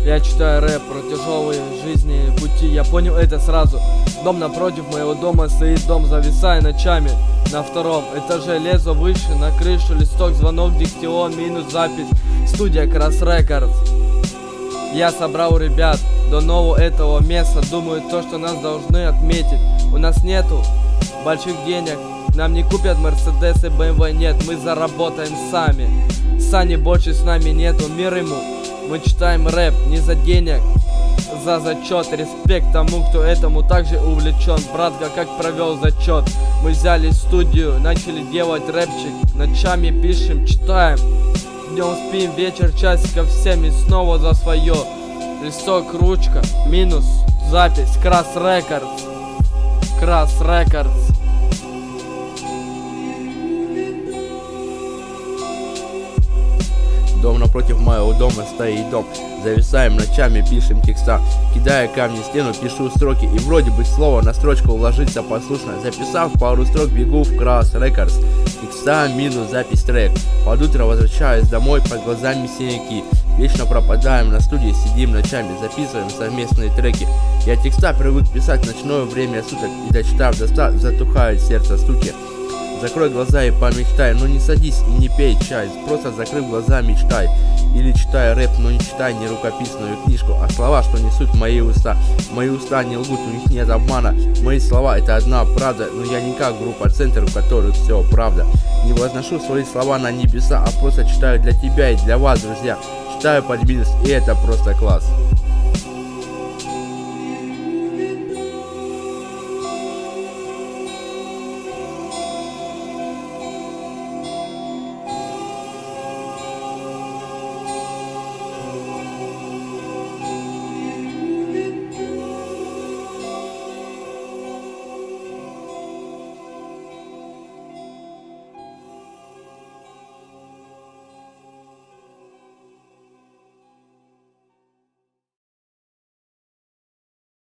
Я читаю рэп про тяжелые жизни пути. Я понял это сразу. Дом напротив моего дома стоит дом, зависая ночами. На втором этаже лезу выше, на крышу листок, звонок, диктион, минус запись. Студия Крас Рекордс. Я собрал ребят до нового этого места. Думаю, то, что нас должны отметить. У нас нету больших денег, нам не купят Мерседес и БМВ, нет. Мы заработаем сами. Сани больше с нами нету, мир ему. Мы читаем рэп не за денег, за зачет. Респект тому, кто этому также увлечен. Братка, как провел зачет. Мы взяли студию, начали делать рэпчик. Ночами пишем, читаем. Днем спим, вечер часиков 7 и снова за свое. Листок, ручка, минус, запись. Крас Рекордс. Крас Рекордс. Дом напротив моего дома стоит дом. Зависаем ночами, пишем текста. Кидая камни в стену, пишу строки. И вроде бы слово на строчку ложится послушно. Записав пару строк, бегу в Крас Рекордс. Текста минус запись трек. Под утро возвращаюсь домой, под глазами синяки. Вечно пропадаем на студии, сидим ночами, записываем совместные треки. Я текста привык писать в ночное время суток. И дочитав затухает сердце стуки. Закрой глаза и помечтай, но не садись и не пей чай. Просто закрыв глаза, мечтай. Или читай рэп, но не читай не рукописную книжку, а слова, что несут мои уста. Мои уста не лгут, у них нет обмана. Мои слова — это одна правда, но я не как группа Центр, у которых все правда. Не возношу свои слова на небеса, а просто читаю для тебя и для вас, друзья. Читаю под минус, и это просто класс.